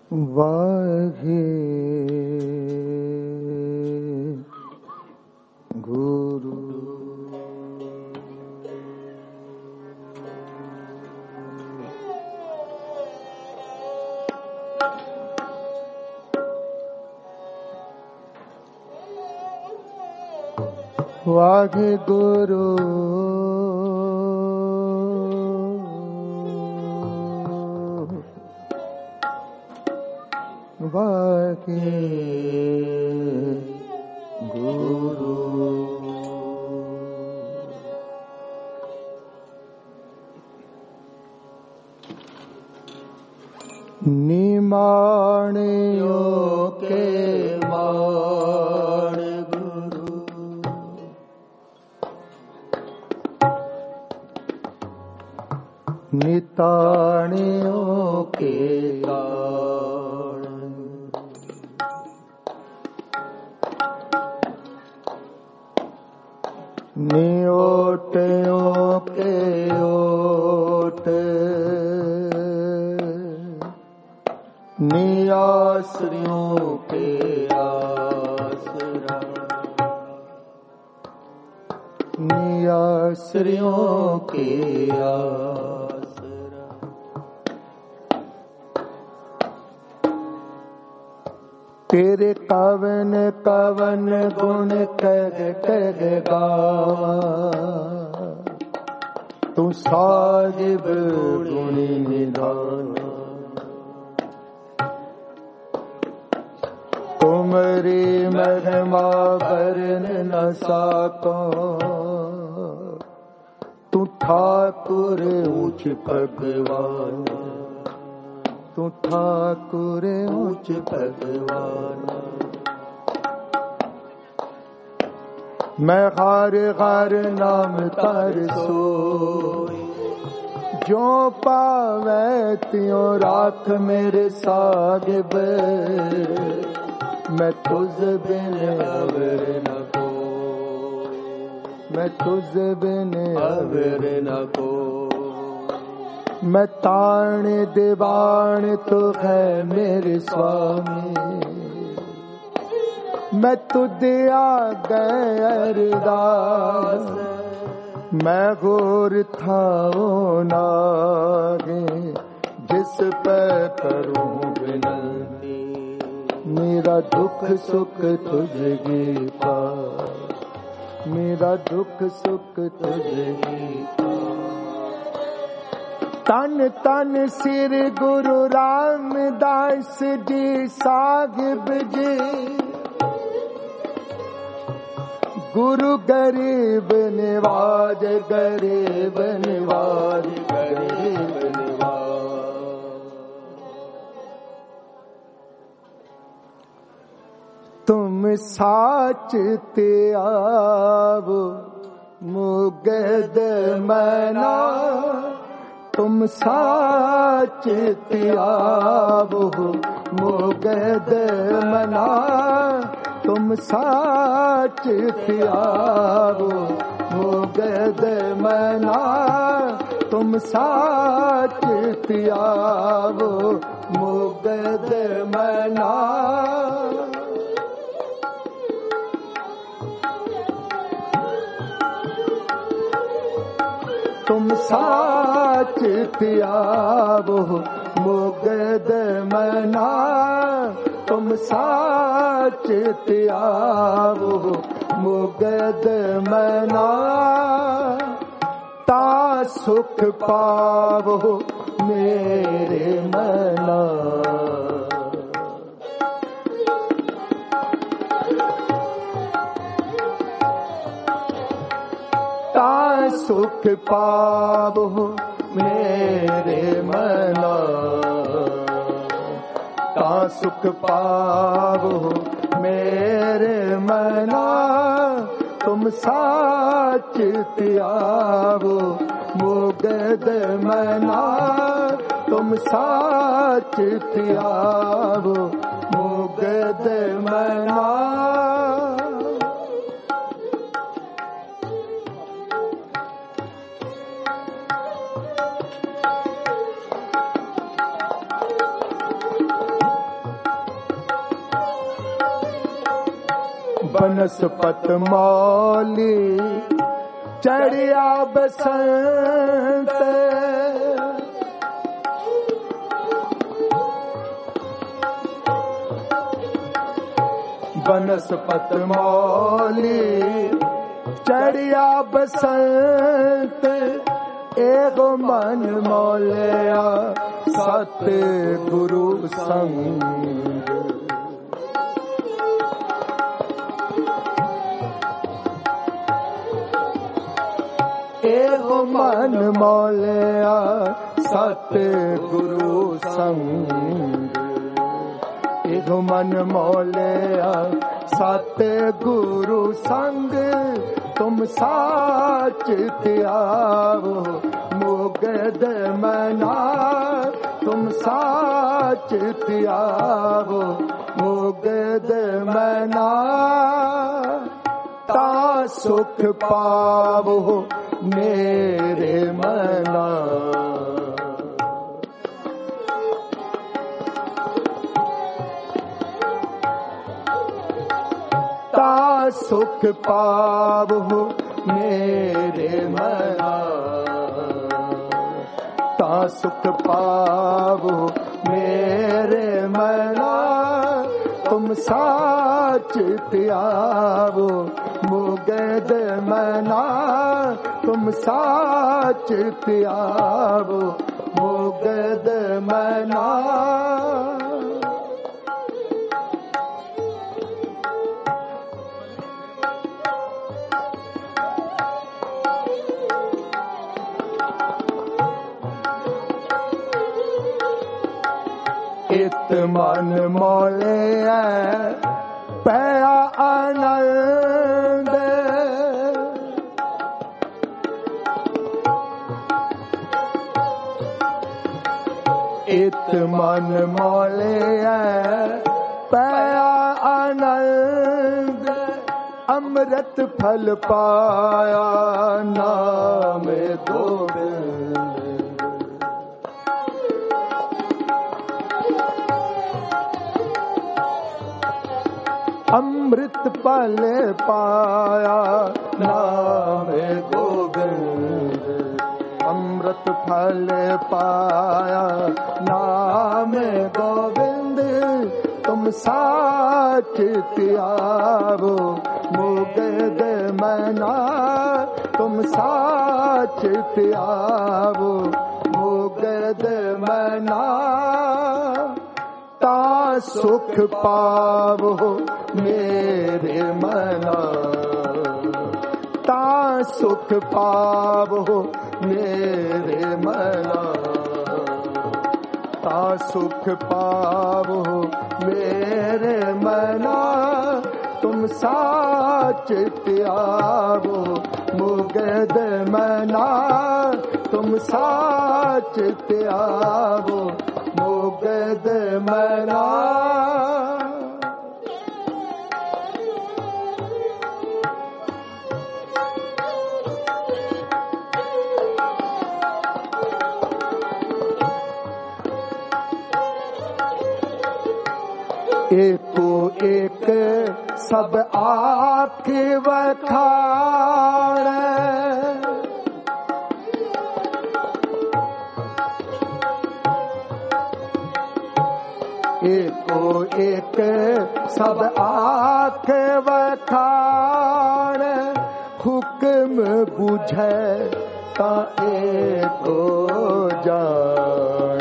वाहे गुरु। वाहे गुरु वाहे गुरु। निमाणियों के मान गुरु, निताणियों के नियोटों के ओट, नियासरियों के आसरा, नियासरियों के आसरा। तेरे कवन कवन गुण कह कह गावा, तू साहिब गुण निधान। तुमरी महिमा वर्णन न साको, तू ठाकुर ऊंच भगवान, तू ठाकुर ऊंच भगवान। मैं हर हर नाम तर सोई, जो पावे त्यों राख मेरे साहिब। मैं तुझ बिन अवर न कोई, मैं तुझ बिन अवर न कोई। मैं ताण दीवान तो है मेरे स्वामी, मैं तुझ आगे अरदास। मैं घोर था नागे, जिस पे करूं विनती। मेरा दुख सुख तुझे पास, मेरा दुख सुख तुझे पास। तन तन सिर गुरु रामदास जी साहिब जी, गुरु गरीब निवाज, गरीब निवाज, गरीब निवाज। तुम साच ते आवो मुगद मना, तुम साच ते आवो मुगद मना। तुम साच ते आवो मुगद मना, तुम साच ते आवो मुगद मना। तुम साच ते आवो मुगद मना, तुम साच ते आवो मुगद मना। ता सुख पावो मेरे मना, ता सुख पावो मेरे मना। ता सुख पावो मेरे मना, तुम साच ते आवो मुगद मना। तुम साच ते आवो मुगद मना। बनस्पत मौली चढ़िया बसंत, बनस्पत मौली चढ़िया बसंत, एगो मन मौलिया सत गुरु संग। एगो मन मौलिया सत गुरु संग, एगो मन मौलिया सत गुरु संग। तुम साच त्यावो मुगद मना, तुम साच त्यावो मुगद मना, ता सुख पावो मेरे मना। ता सुख पावो मेरे मना, ता सुख पावो मेरे मना। तुम साच त्यावो मुगद मना, तुम साच त्यावो मुगद मना। इत मन मौलिया पया आनंद, इत मन मौलिया पया आनंद। अमृत फल पाया नाम गोविंद, अमृत फल पाया नाम गोविंद, अमृत फल पाया नाम गोविंद। तुम साच त्यावो मुगद मना, तुम साच त्यावो मुगद मना। ता सुख पावो मेरे मना, ता सुख पावो मेरे मना, ता सुख पावो मेरे मना। तुम साच त्यावो मुगद मना, तुम साच त्यावो मुगद मना। एको एक सब आखे वखाण, एको एक सब आखे वखाण। हुक्म बुझे ता एको जान,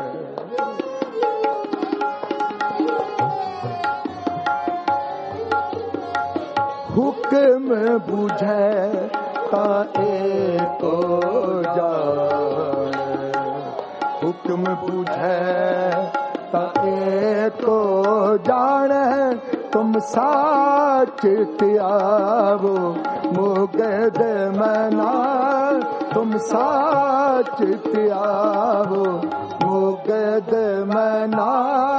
हुक्म बुझे ता एको जान, हुक्म बुझे ता एको जान। तुम साच त्यावो मुगद मना, तुम साच त्यावो मुगद मना।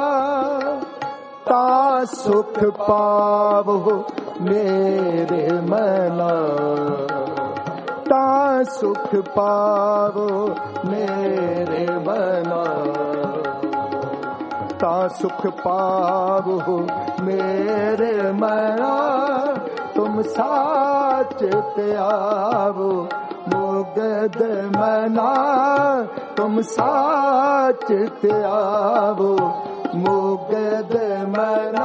ता सुख पावो मेरे मना, ता सुख पावो मेरे मना, ता सुख पावो मेरे मना तुम साच ते आवो मुगद मना तुम साच ते आवो मुगद मना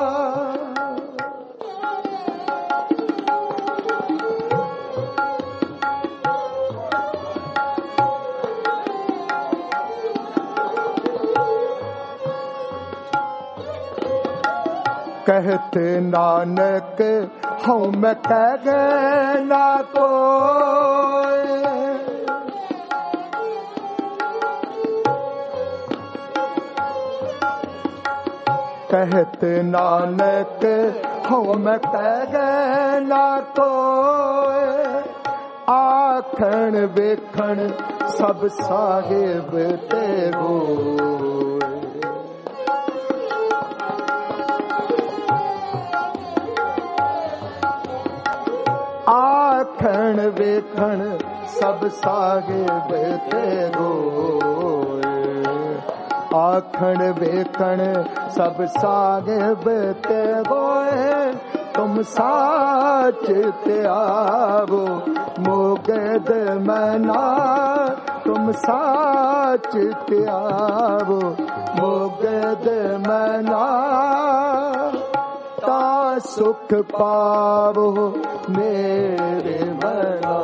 कहते नानक हूँ मैं कह ना कोई कहते नानक हूँ मैं कह ना कोई आखण वेखण सब साहिब तेरो आखण वेखण सब साहिब तेरो आखण वेखण सब साहिब तेरो तुम साच ते आवो मुगद मना तुम साच ते आवो मुगद मना ता सुख पावो मेरे मना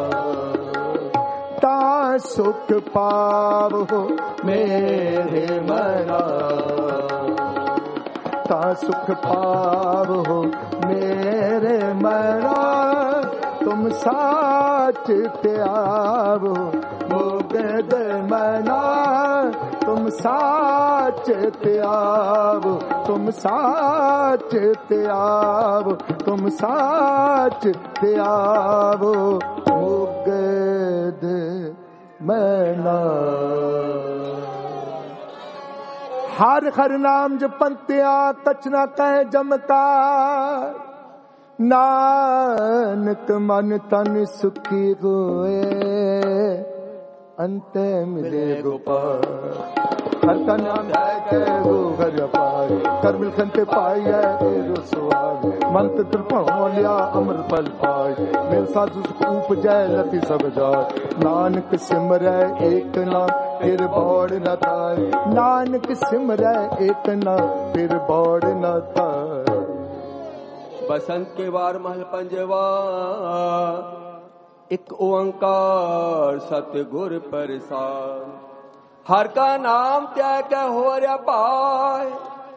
ता सुख पावो मेरे मना ता सुख पावो मेरे मना तुम साच ते आवो मुगद मना तुम साच ते आवो तुम साच ते आवो तुम साच ते आवो मुगद मना हर हर नाम जपंतिया कछ ना कहे जमकार नानक मन तन सुखी होए अंत मिले गोपाल हर का नाम है गो घर पार कर मिलखंते पाया तेरो सुहाग मंत्र त्रिपण लिया अमर फल पाए मेरे साधु उपजय लती सब जाय नानक सिमरै एक नाम फिर बौड़ न थाय नानक सिमरै एक नाम फिर बौड़ न थाय बसंत के वार महल पंजवा एक ओंकार सतगुर प्रसाद हर का नाम त्याग के हो रहा पाए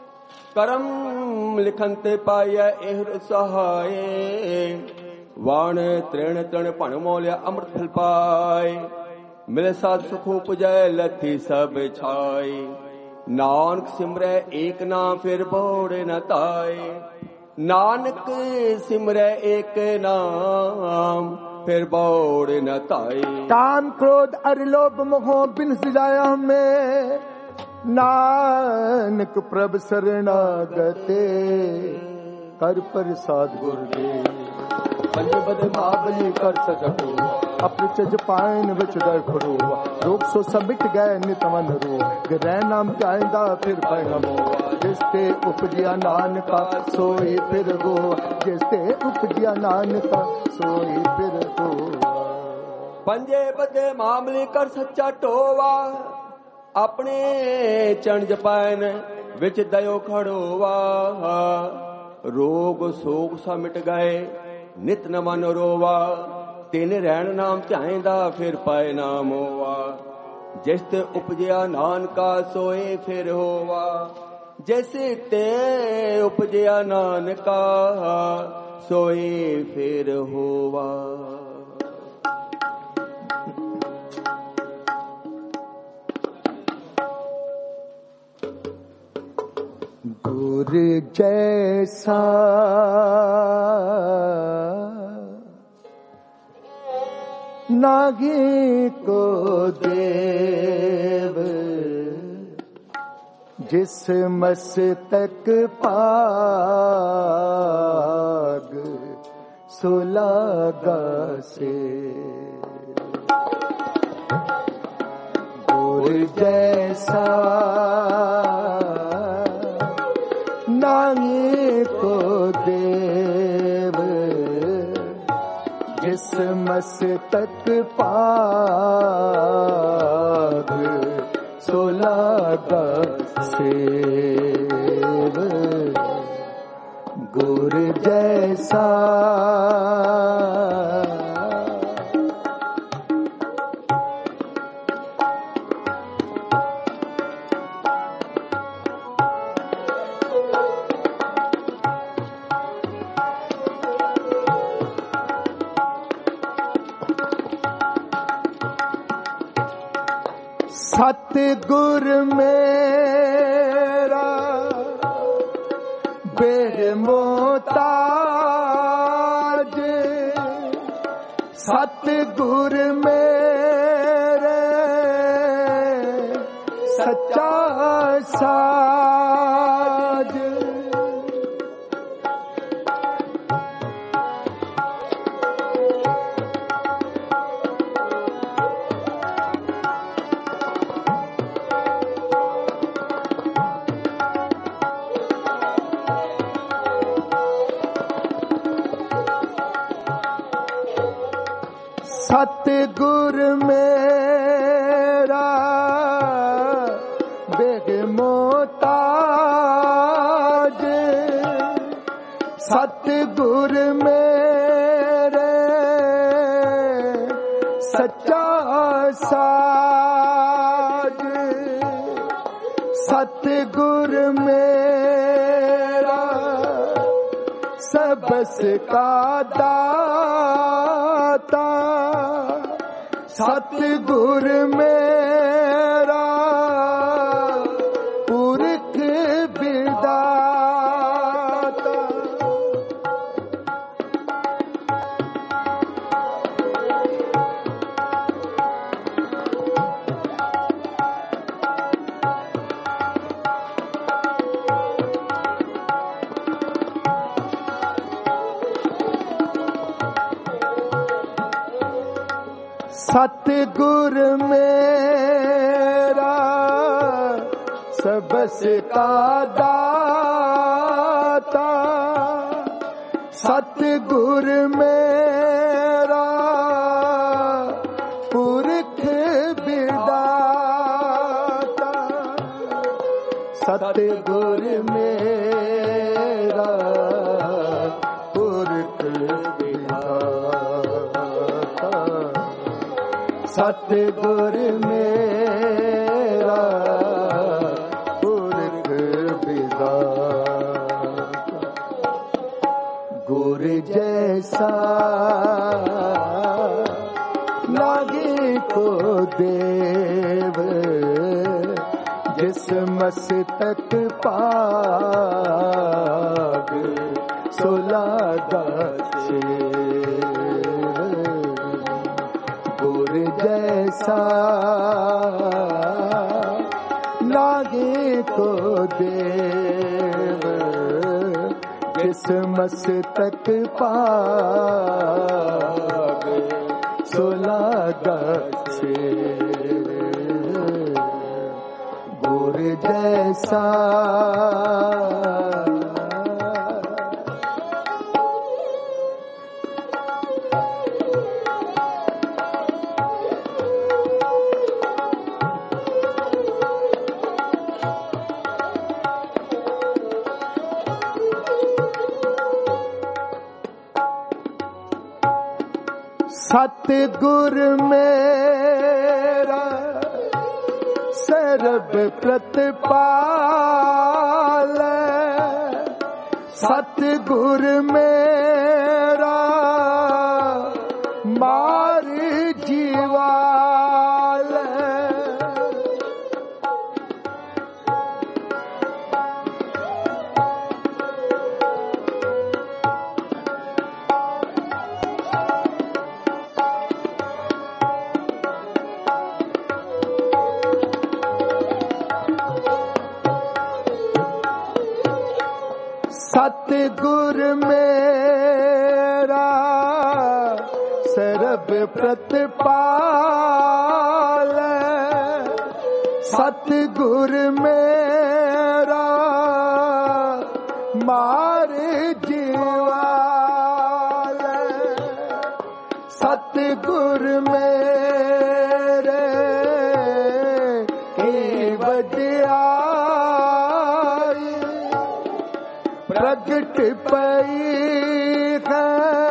करम लिखन ते पाया एहर सहाय वाण तृण तृण पण मोलिया अमृत फल पाए मिले साध सुख उपजय लथी सब छाय नानक सिमरै एक नाम फिर बोड़ न ताए नानक सिमरै एक नाम फिर बौड़ न ताई काम क्रोध अर लोभ मोह बिन जाया हमें नानक प्रभ शरणागते कर प्रसाद गुरुदेव पंजे बद महाबली कर सकतो अपने चज पायन विच दर खड़ो रोग सो समिट गए नितमन रो ग्रह नाम चाहदा फिर पैगमो जिसते उपजिया नानका सोई फिर गो जिसते उपजिया नानका सोई फिर गो पंजे बदे मामले कर सच्चा टोवा अपने चण जपायन विच दयो खड़ोवा रोग सोग सा मिट गए नित न मन रोवा तिन रहन नाम चाहदा फिर पाए नाम होवा जिस ते उपजिया नानका सोए फिर होवा जैसे ते उपजिया नानका सोए फिर होवा गुर जैसा नागी को देव जिस मस्तक पाग सुलागा से गुर जैसा जिस मस्तक पाग सो लागा सेव गुर जैसा। सतगुर मेरा बेमोहताज, सतगुर मेरे सच्चा साज। सतगुर मेरा बेगमोहताज, सतगुर मेरे सच्चा साज। सतगुर मेरा सबस का दाता, सतगुर मेरा पुरख विधाता। सतगुर मेरा सबस का दाता, सतगुर मेरा पुरख विधाता। सतगुर मेरा पुरख विधाता, सतगुर मेरा पुरख विधाता। गुर जैसा लागे को देव, जिस मस्तक पाग सो लागा सेव गुर जैसा लागे को देव, जिस मस्तक पाग सो लागा सेव गुर जैसा। सतगुर मेरा सर्व प्रतिपाल, सतगुर मेरा मार जीवाल। सतगुर मेरा सर्व प्रतिपाल, सतगुर मेरा मार जीवाल। वडियाई प्रगट पई है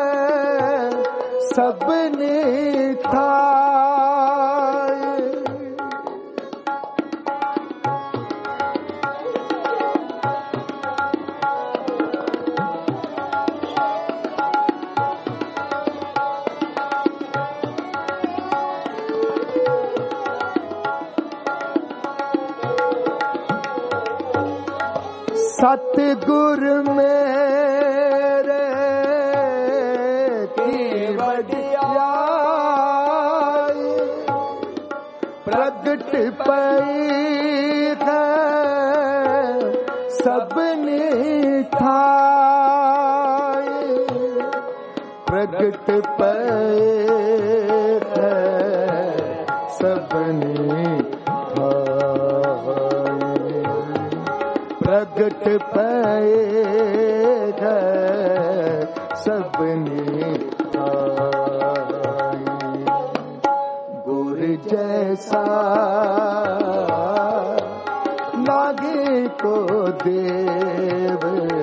सबने थाई। सतगुर मेरे की वडियाई प्रगट पई है सबने ठाई। प्रगट पई है सबने प्रगट पए है सबने आई। गुर जैसा लागे को देव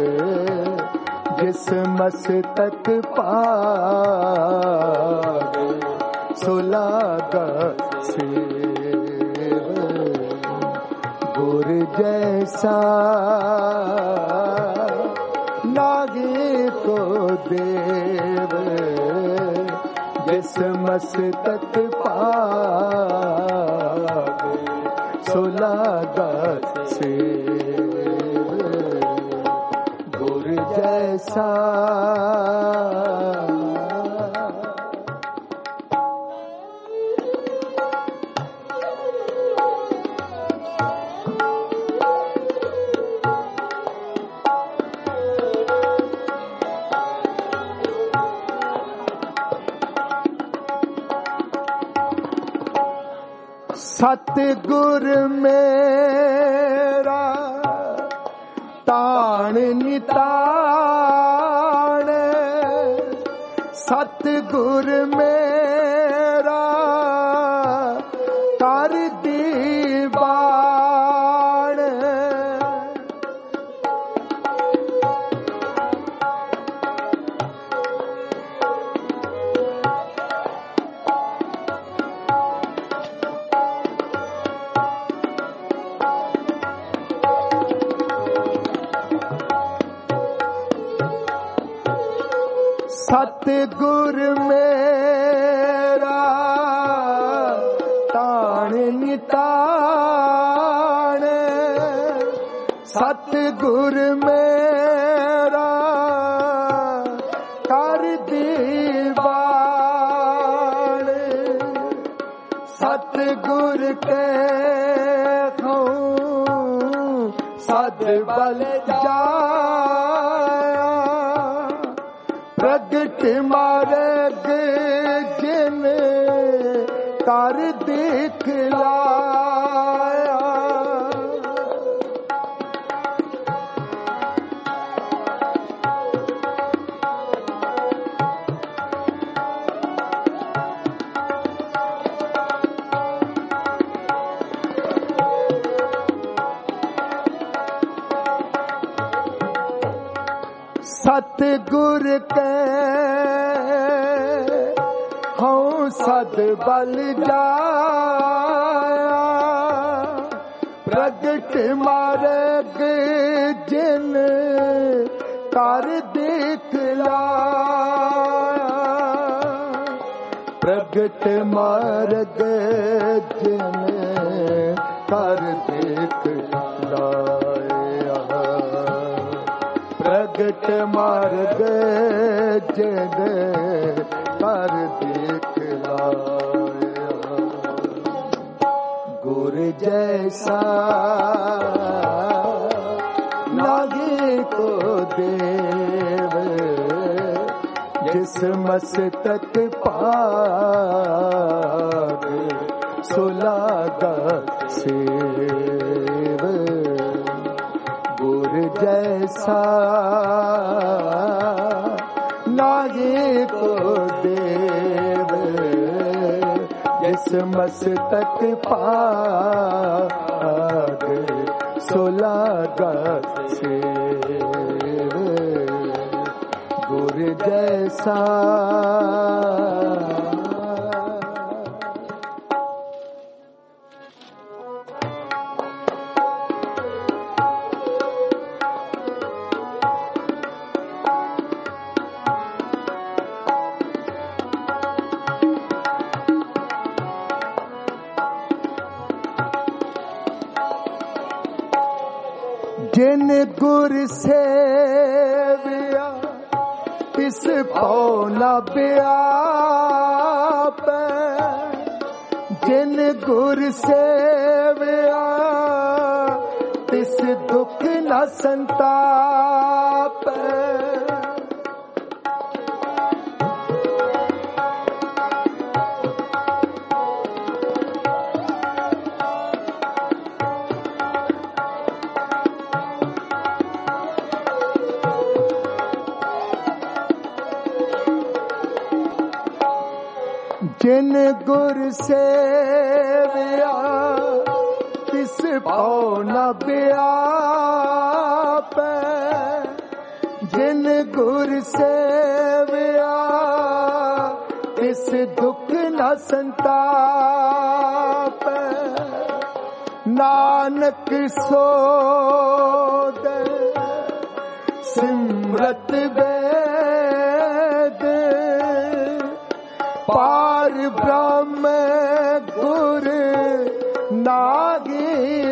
जिस मस्तक पावे सो लागा सेव। गुर जैसा लागे को देव जिस मस्तक पावे सो लागा सेव। गुर जैसा सतगुर मेरा ताण निताण। सतगुर मेरा कर दीवाण। सतगुर मेरा ताण निताण। सतगुर मेरा कर दीवाण। सतगुर के सद बल जाया प्रगट मार्ग जिन कर दिखलाया। सतगुर के हूँ सद बल जाया प्रगट मार्ग जिन कर दिखलाया। प्रगट मार्ग जिन कर दिखलाया। प्रगट मार्ग जिन कर दिखलाया। गुर जैसा लागे को देव जिस मस्तक पावे सो लागा सेव। गुर जैसा लागे को देव जिस मस्तक पावे सुलागत सेव गुर जैसा। जिन गुर सेविया तिस पाओ न व्यापै, जिन गुर सेविया तिस दुख न संतापै। जिन गुर सेविया तिस पाओ न व्यापै, जिन गुर सेविया तिस दुख न संतापै। नानक सो दे सिमरत वेद, पार ब्रह्म गुर नागी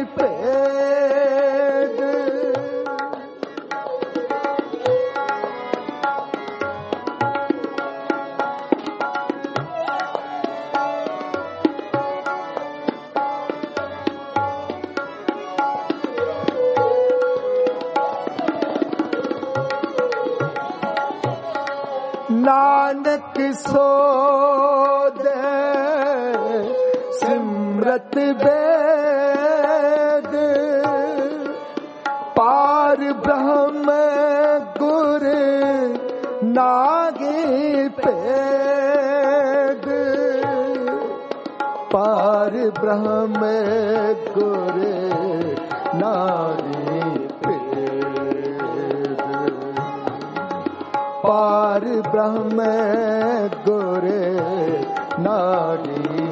भेद। नानक सो दे सिमरत वेद, पार ब्रह्म गुर नागी भेद। पार ब्रह्म गुर नागी पार ब्रह्म गुर नारी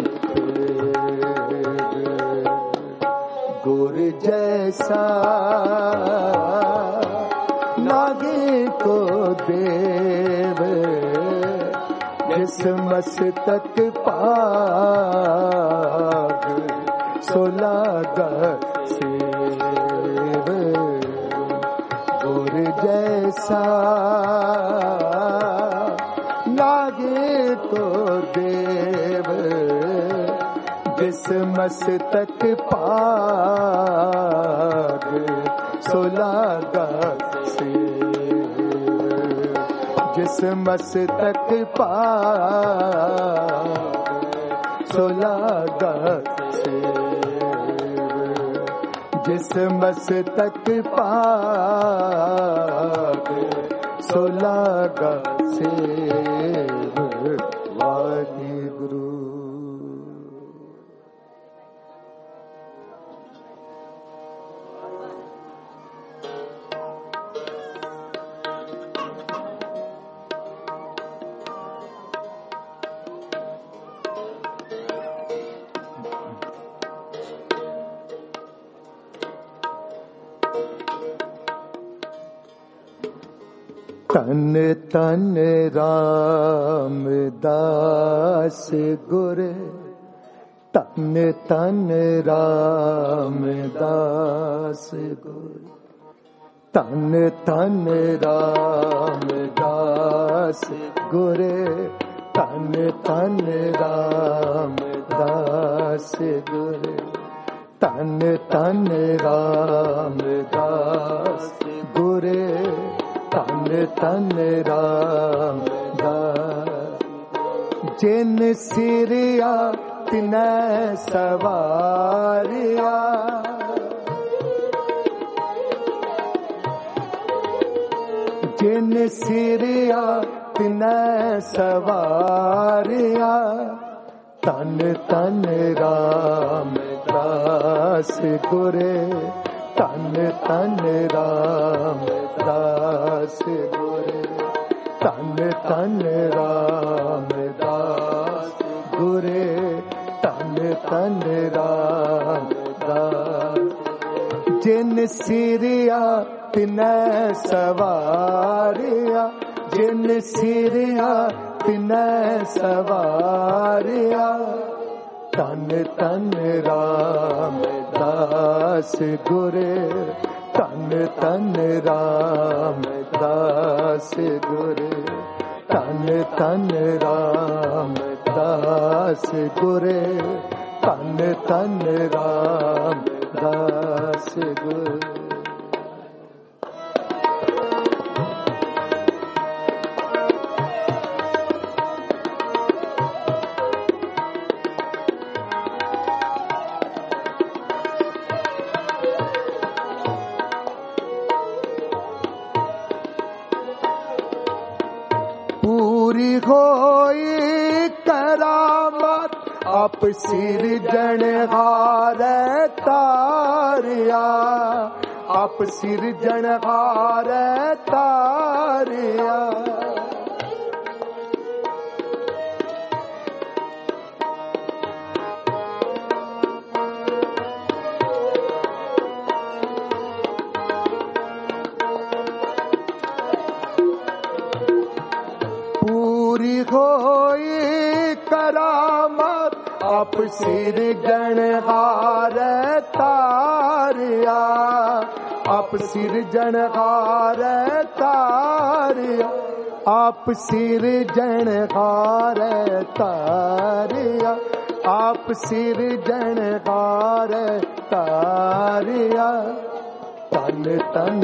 गुर जैसा नागी को देव, जिस मस्तक पाग सुलागत सेव गुर जैसा नागे को देव, जिस मस्तक पाग सुलागत सेव, जिस मस्तक पाग सुलागत सेव, जिस मस्तक पाग सुलागत सेव। वाहिगुरु। तन तन रामदास गुर, तन तन रामदास गुर, तन तन रामदास गुर, तन तन रामदास गुर, तन तन रामदास गुर, तन तन रामदास। जिन सिरिया तिन सवारिया, जिन सिरिया तिन सवारिया, तन तन रामदास गुर, तन तन रामदास गुरे तन तन रामदास गुरे तन तन रामदास जिन सिरिया तिनै सवारिया जिन सिरिया तिनै सवारिया तन तन रामदास गुरे तन तन रामदास गुरे तन तन रामदास गुरे तन तन रामदास गुरे पूरी होई करामत आप सिरजनहार तारिया आप सिरजनहार तारिया पूरी होई करामत आप सिरजनहार तारिया आप सिरजनहार तारिया आप सिरजनहार तारिया आप सिरजनहार तारिया तन तन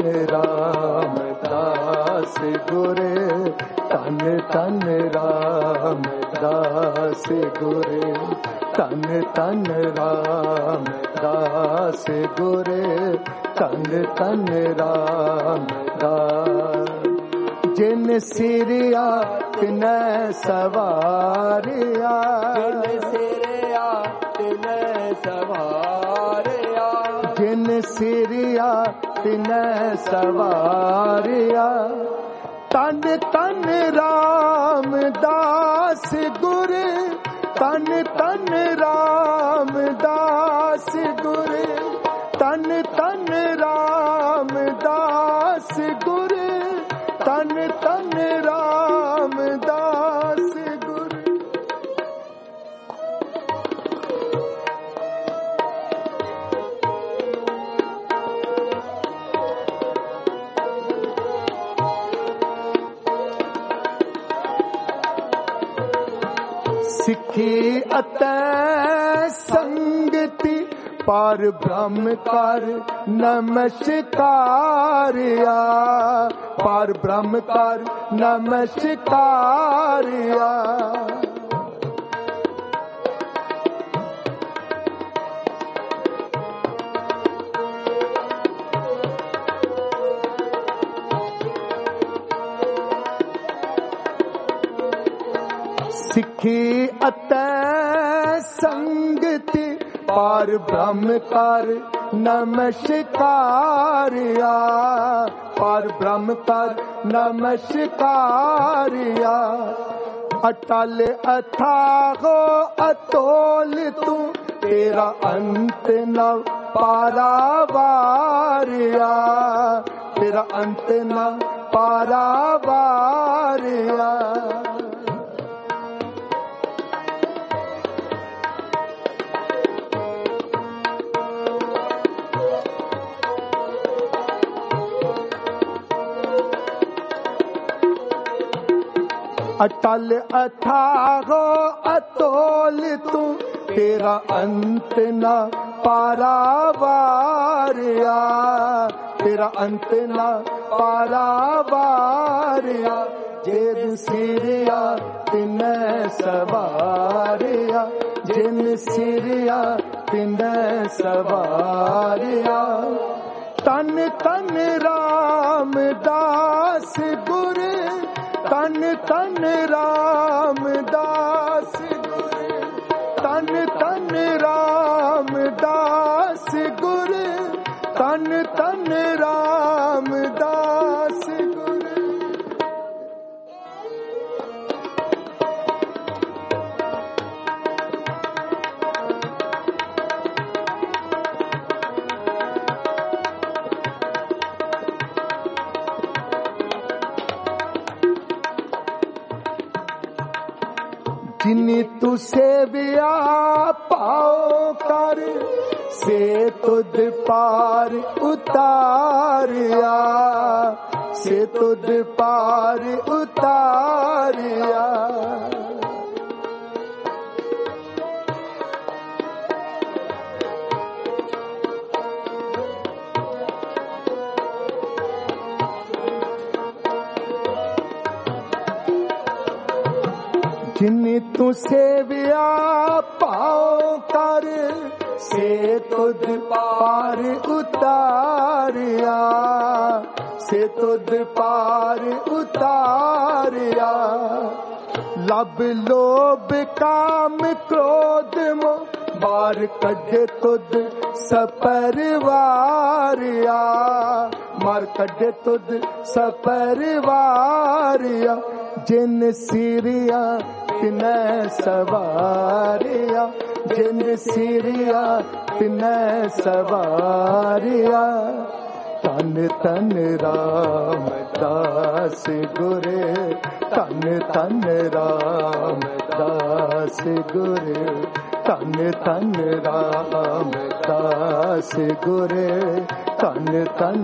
रामदास गुरे तन तन रामदास गुरे तन तन रामदास गुरे तन तन रामदास जिन सिरिया तिनै सवारिया जिन सिरिया तिनै सवारिया जिन सिरिया तिनै सवारिया तन तन रामदास गुरे तन तन रामदास गुरे तन तन रामदास गुरे तन तन रामदास गुरे सिखी अतै संगति पार ब्रह्म कर नमस्कारिया पार ब्रह्म कर नमस्कारिया सिखी अतै संगति पार ब्रह्म कर नमस्कारिया पार ब्रह्म कर नमस्कारिया अटल अथाहो अतोल तू तेरा अंत न पारावारिया तेरा अंत न पारावारिया अटल अथाहो अतोल तू तेरा अंत न पारावारिया तेरा अंत न पारावारिया जिन सिरिया तिनै सवारिया जिन सिरिया तिनै सवारिया तन तन रामदास गुरे तन तन रामदास गुरे तन तन रामदास गुरे तन तन तन रामदास गुरु। जिनी तू सेविया पाओ कर से तुद पार उतारिया, से तुद पार उतारिया। जिन्नी तू सेविया पाओ कर से तुद पार उतारिया, से तुद पार उतारिया। लब लोभ काम क्रोध मोह मार कढे तुद सपरिवारिया, मार कढे तुद सपरिवारिया। जिन सिरिया तिनै सवारिया, जिन सिरिया तिनै सवारिया। तन तन रामदास गुरे, तन तन रामदास गुरे, तन तन रामदास गुरे, तन तन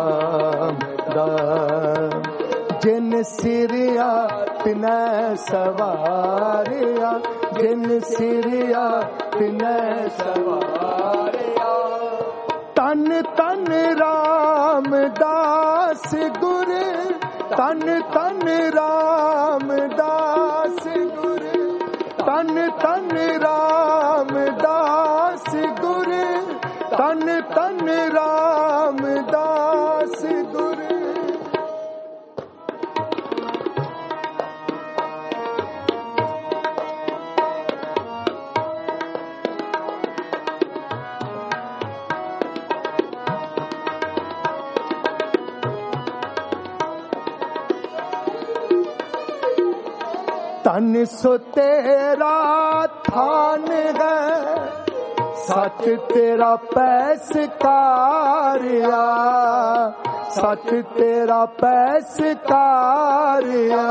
रामदास। जिन सिरिया तिनै सवारिया, जिन सिरिया तिनै सवारिया। तन तन रामदास गुरु, तन तन रामदास गुरु, तन तन रामदास गुरु, तन तन रामदास गुरु। तन सो तेरा थान है, सच तेरा पैसकारिया, सच तेरा पैसकारिया।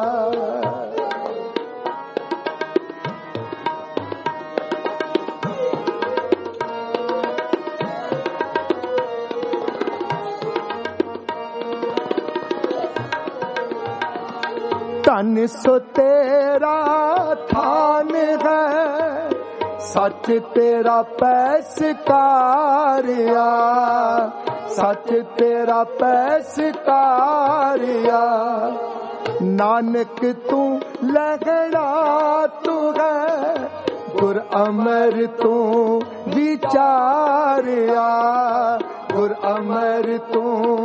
तन सो तेरा थान है, सच तेरा पैसकारिया, सच तेरा पैसकारिया। नानक तू लहरा तू है, गुर अमर तू विचारिया, गुर अमर तू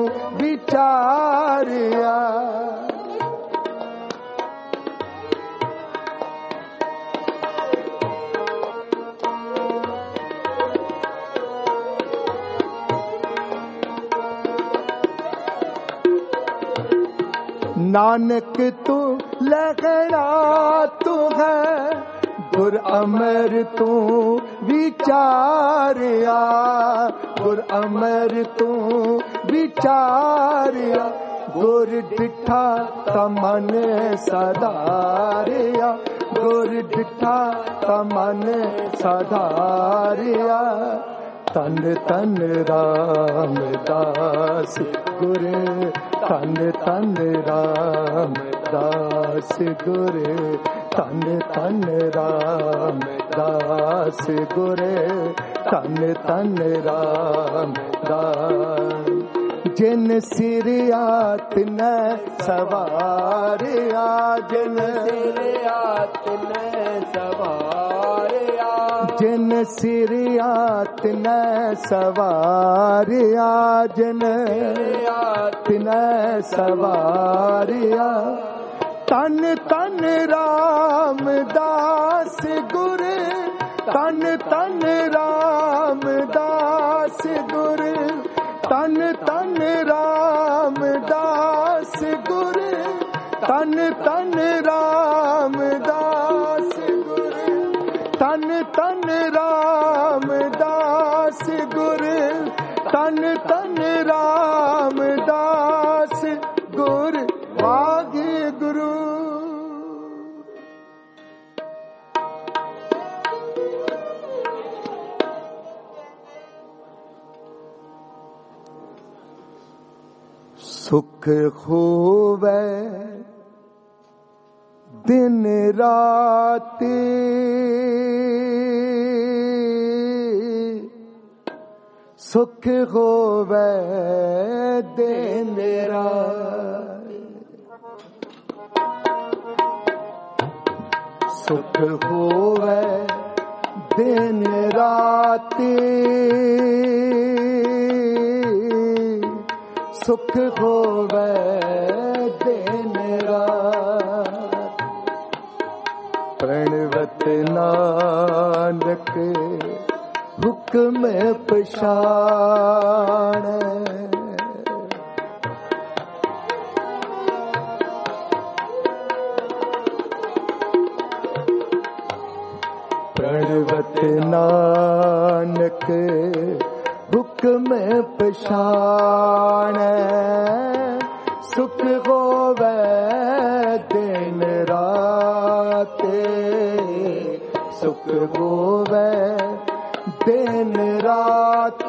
विचारिया। नानक तू लहरा तू है, गुर अमर तू विचारिया, गुर अमर तू विचारिया। गुर डिठा तमन सधारिया, गुर डिठा तमन सधारिया। तन तन रामदास गुरु, तन तन रामदास गुरु, तन तन रामदास गुरु, तन तन रामदास। जिन सिरिया तिनै सवारिया, जिन सिरिया तिनै सवारिया, जिन सिरिया तिनै सवारिया, जिन सिरिया तिनै सवारिया। तन तन रामदास गुरु, तन तन रामदास गुरु, तन रामदास गुरु, तन तन रामदास गुरु, तन तन रामदास गुरु वागे गुरु। सुख होवे दिन राति, सुख होवे दिन राति, सुख होवे दिन राति, सुख होवे दिन रात। प्रणवत नानक हुक्म पछाणै, प्रणवत नानक हुक्म पछाणै, सुख होवे दिन रात, सुख होवे दिन रात,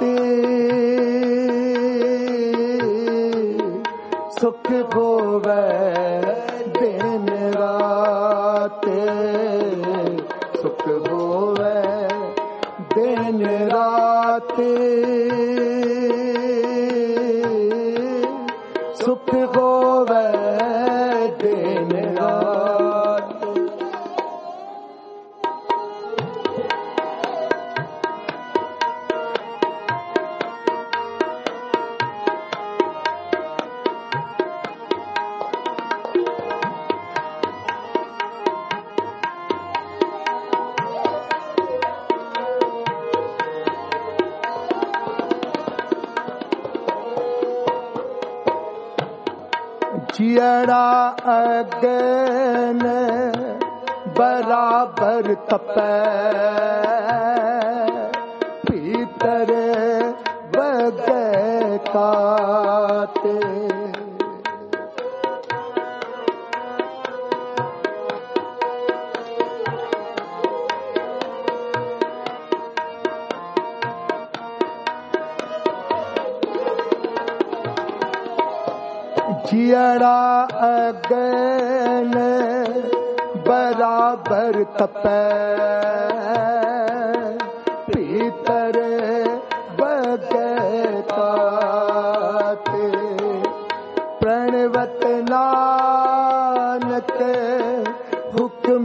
सुख होवे दिन रात, सुख होवे दिन रात, सुख होवे दिन रात। जियड़ा अगन बराबर तपै, भीतर बगै काते, जियड़ा अगन बराबर तपै, भीतर बगै काते, प्रणवत नानक हुक्म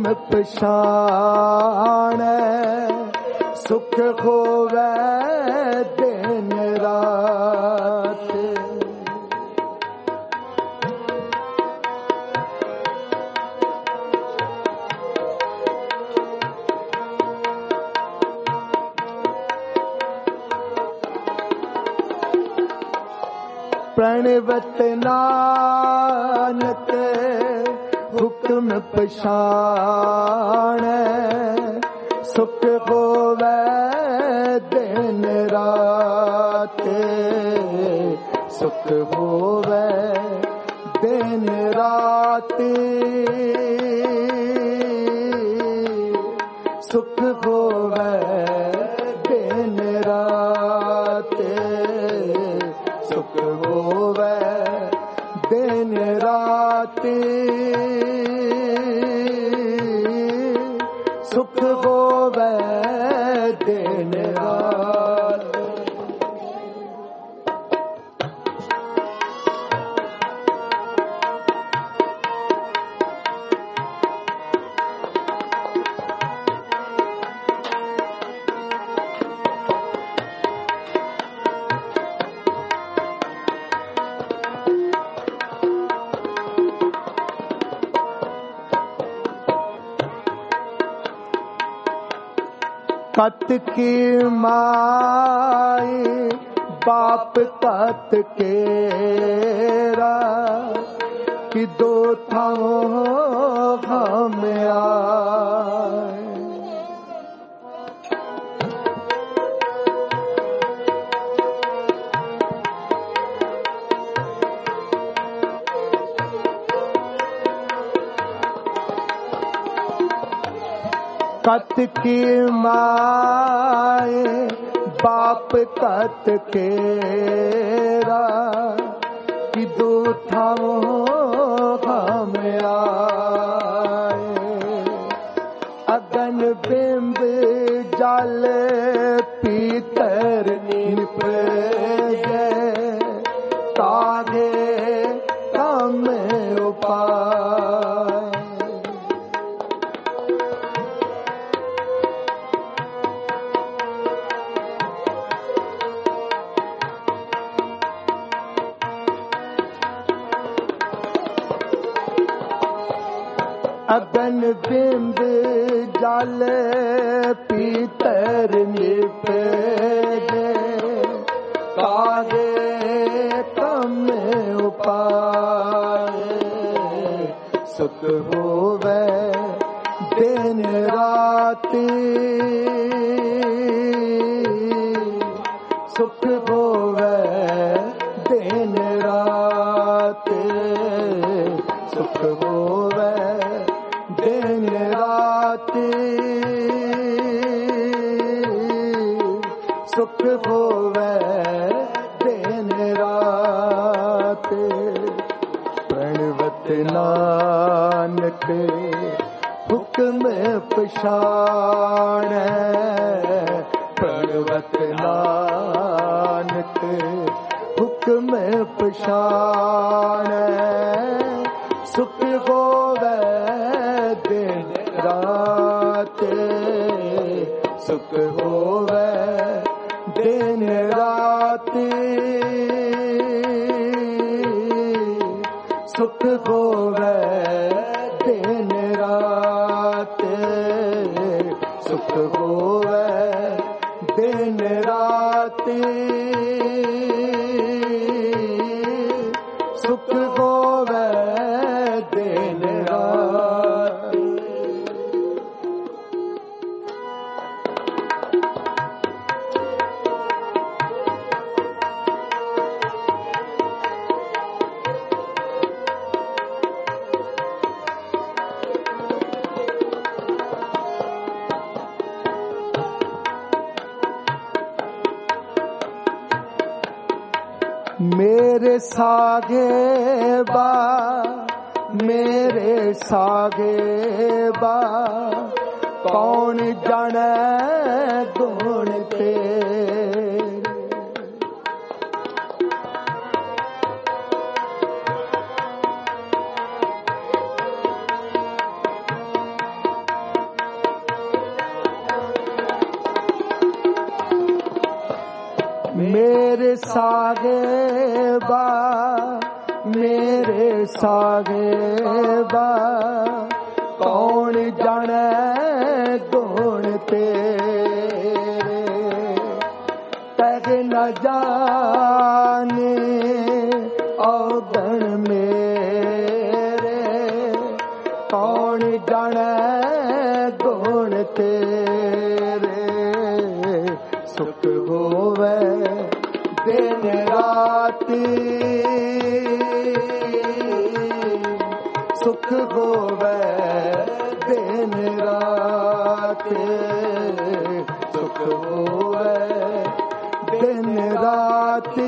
पछाणै, सुख होवे दिन रात। प्रणवत नानक हुक्म पछाणै, सुख होवे दिन रात, सुख होवे दिन रात, सुख होवे दिन रात, सुख होवे दिन रात, सुख होवे दिन रात। कत की माई बाप कत केरा, कि दो थाओ हम आए। कत की माए बाप कत केरा कि दो थाओ हम आए। अगन बिंब जल पीतर निपजे तागे कम उपाय। अगन बिंब जल पीतर निपजे कागे कम उपाय। सुख होवे दिन राति सुख होवे दिन राति सुख होवे दिन राति सुख होवे दिन राति। प्रणवत नानक हुक्म पछाणै प्रणवत नानक हुक्म पछाणै। सुख होवे दिन रात सुख होवे दिन रात सुख होवे दिन रात सुख होवे दिन रात सुख होवे दिन रात। मेरे सागे बा मेरे सागे बा कौन जाने गुण तेरे। मेरे सागे बा मेरे सागे बा कौन जाने गुण तेरे। तग न जाने औगण मेरे कौन जाने गुण तेरे। सुख होवे दिन राति सुख होवे दिन राति सुख होवे दिन राति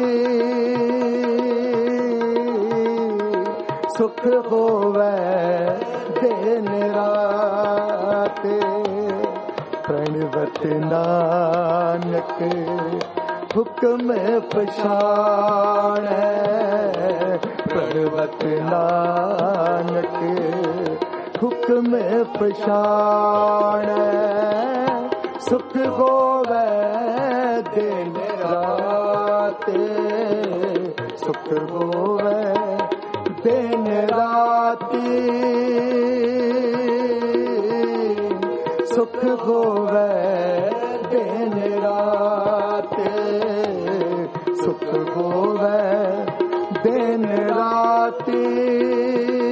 सुख होवे दिन राति। प्रणवत नानक हुक्म पछाणै प्रणवत नानक हुक्म पछाणै। सुख होवे दिन रात सुख होवे दिन राति सुख होवे दिन रात सुख होवे दिन राति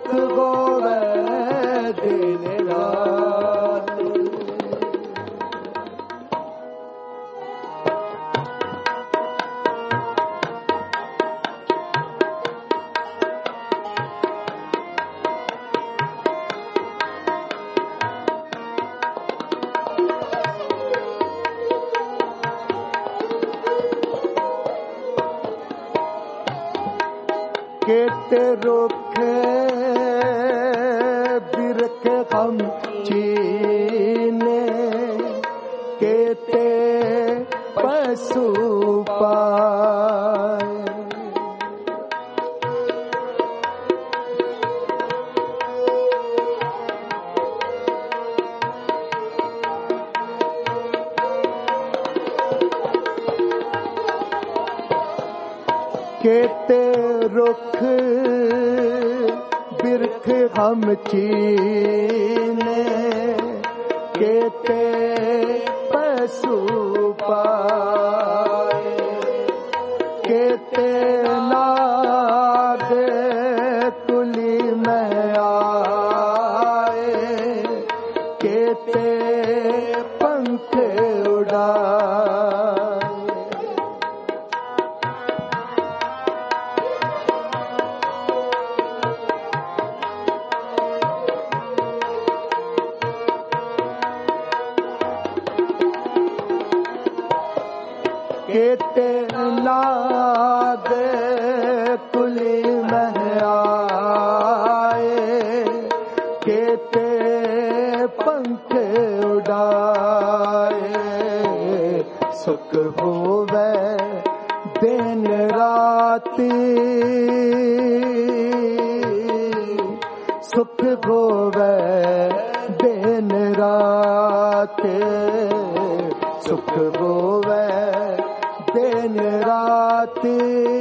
सुख होवे दिन रात। केते रुखे बिरख हम चीने, केते पशु पाए। केते रुख बिरख हम चीने, केते पशु पाए। केते नाग कुली में आए, केते पंख उड़ाए। केते नाग कुली में आए, केते पंख उड़ाए। सुख होवे दिन राती, सुख होवे दिन राती, सुख होवे दिन राती,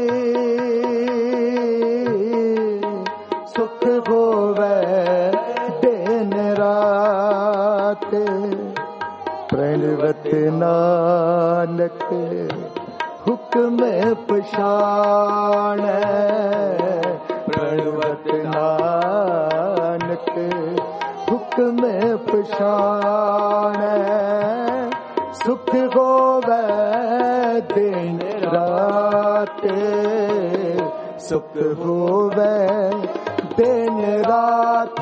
सुख होवे दिन राती। प्रणवत नानक हुक्म पछाणै, प्रणवत नानक हुक्म पछाणै। सुख होवे दिन रात, सुख होवे दिन रात,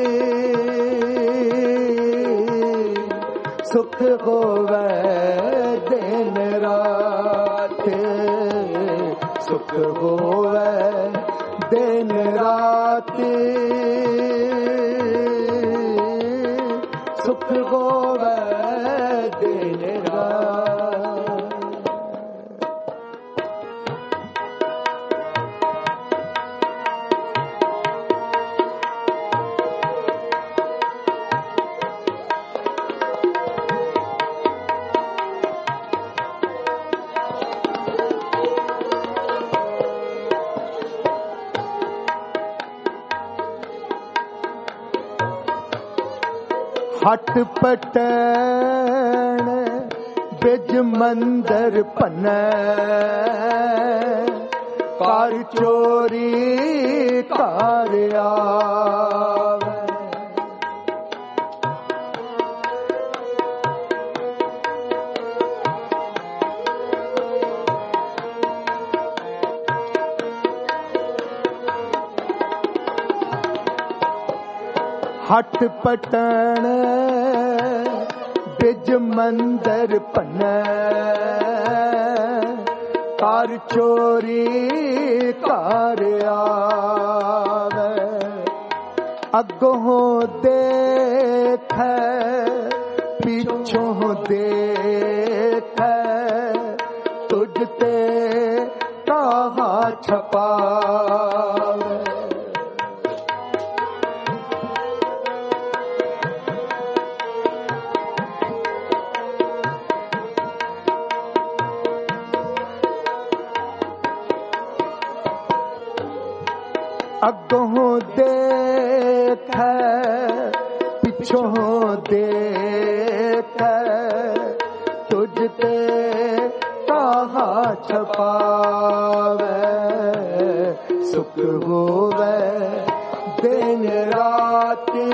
सुख होवे दिन रात, सुख होवे दिन रात, सुख होवे दिन रात। हट पटन बिज मंदर पनै, कार चोरी कार आवे। हट पटन बिज मंदर पनै, कार चोरी कार आवे। अगों देख पिछों देख, तुझ ते कहा छपावे। अगों देख पिछों देख, तुझ ते कहा छपावे। सुख होवे दिन राती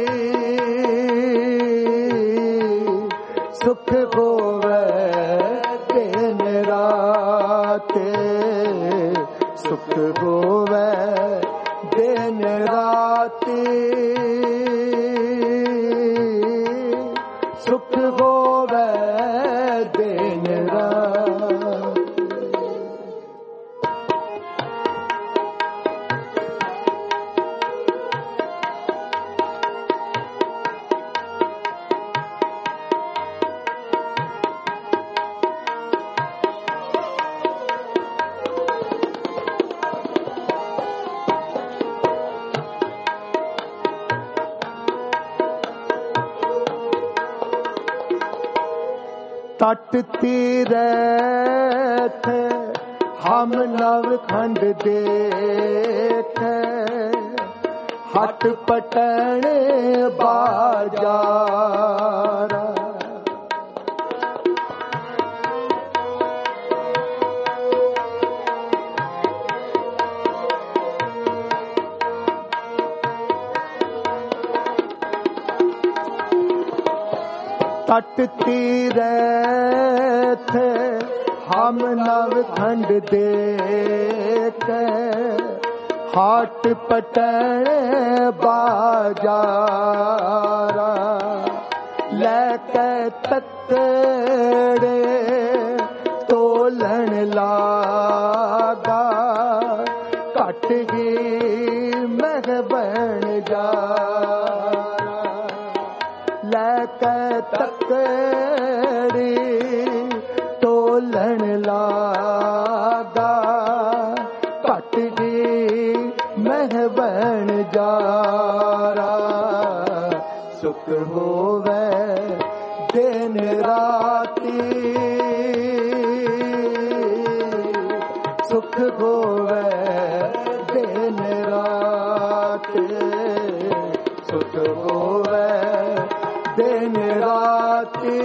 सुख होवे दिन राती सुख होवे दिन राती सुख होवे दिन राती। तट तीरथ हम नवखंड देखे हट पटन बाजार। तट तीरथ हम नवखंड देखे हाट पटन बाजारा। लेके तकड़े तोलन लागा कट गई मह बन जा। लेके तकड़ी तोलन लागा कट गई मह बन जारा। सुख होवे दिन राती सुख होवे दिन राती सुख होवे दिन राती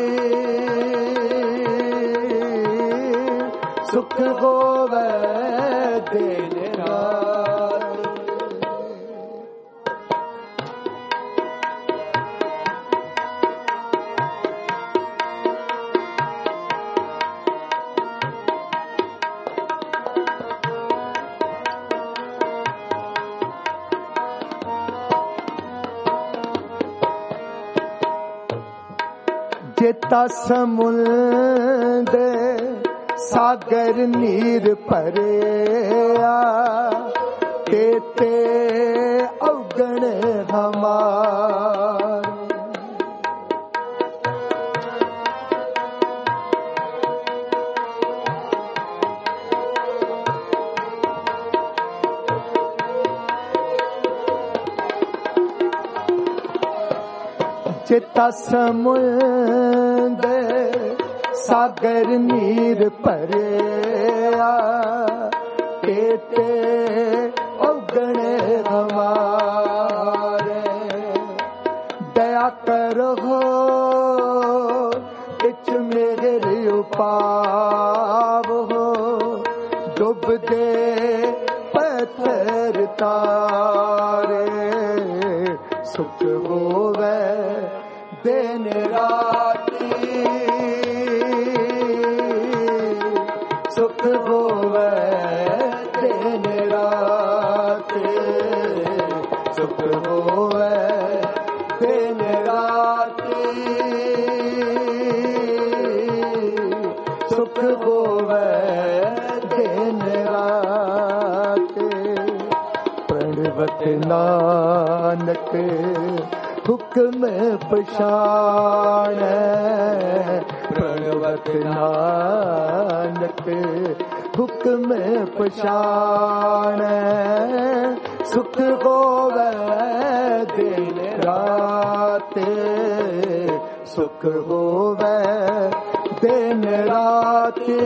सुख होवे दिन राती। जिता समुंदर सागर नीर भरिया तेते अवगण हमार। जिता समुंदर सागर नीर भरिया तेते अवगण हमारे। दया करो इच मेरे उपाव हो डुब दे पत्थर तारे। सुख होवे दिन राती सुख होवे दिन राती सुख होवे दिन राती सुख होवे दिन राती। प्रणवत नानक हुक्म पछाण प्रणवत नानक हुक्म पछाण। सुख होवे दिन राते सुख होवे दिन राते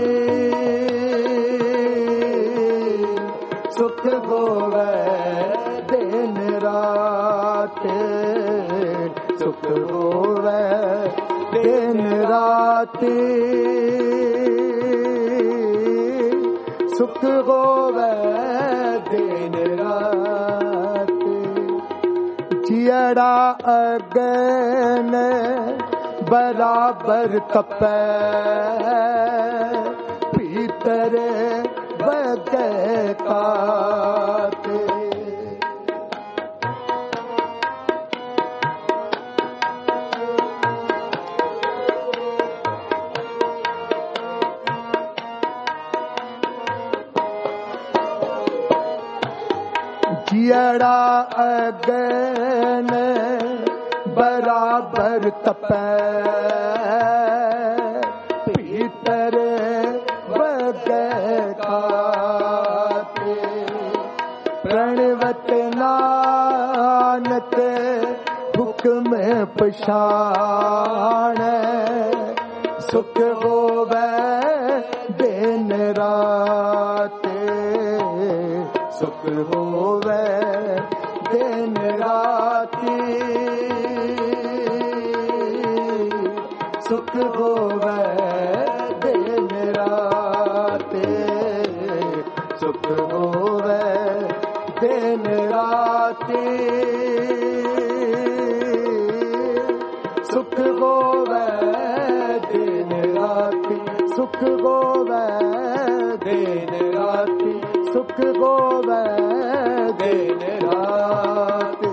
सुख होवे दिन राते सुख होवे दिन राते सुख होवे दिन राते। जियड़ा अगन बराबर तपै भीतर बगै काते। जियड़ा अगन बराबर तपै भीतर बगै काते। प्रणवत नानक हुक्म पछाण सुख होवै दिन राते। सुख होवै दिन राती सुख होवै दिन राते। सुख होवै दिन राती सुख होवै दिन राती। सुख होवै दिन राती सुख होवै दिन राती।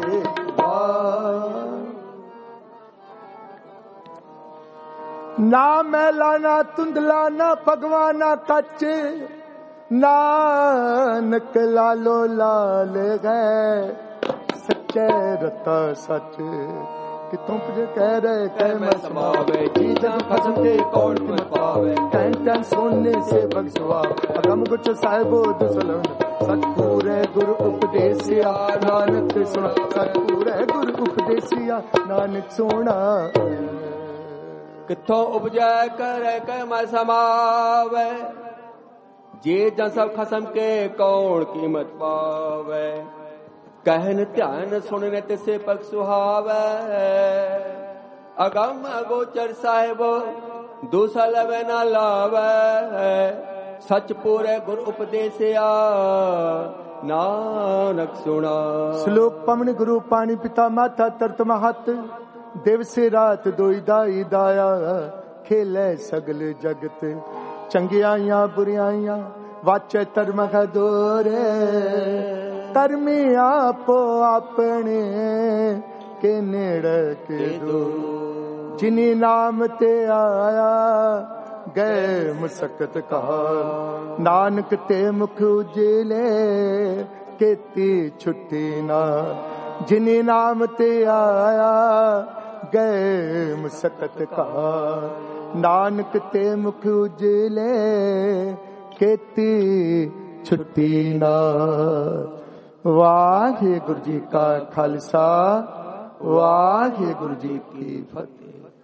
ना मैला ना तुंदला ना भगवाना कच नानक लालो लाल है सच्चे रता सच। कितों पुजे कह रहे कह मैं समावे जी जन खसम के कौन मत पावे। टैन टैन सोने से बगसुआ अगम गुच साहिबो दुसलन सतपूरे गुरु उपदेसिया नानक सुना। सतपूरे गुरु उपदेसिया नानक सुना। किथों उपजै करे कह मैं समावे जे जन सब खसम के कौन कीमत पावे। कहन ध्यान सुनने तिसे पग सुहावे अगम अगोचर साहिबो दूसरा लवे ना लावे। सच पूरे गुरु उपदेसिया नानक सुना। श्लोक पवन गुरु पानी पिता माता तरत महत दिवस रात दोई दाई दाया खेले सगल जगत। चंगियाइयां बुरियाइयां वाचे धर्म दोरे धर्मी आपो अपने के नेड़े के दो। जिनी नाम ते आया गए मुसकत कहा नानक ते मुख उजले केती छुट्टी ना। जिनी नाम ते आया गए मुसकत कहा नानक ते मुख उजले केती छुट्टी ना। वाहिगुरु जी का खालसा वाहिगुरु जी की फतेह।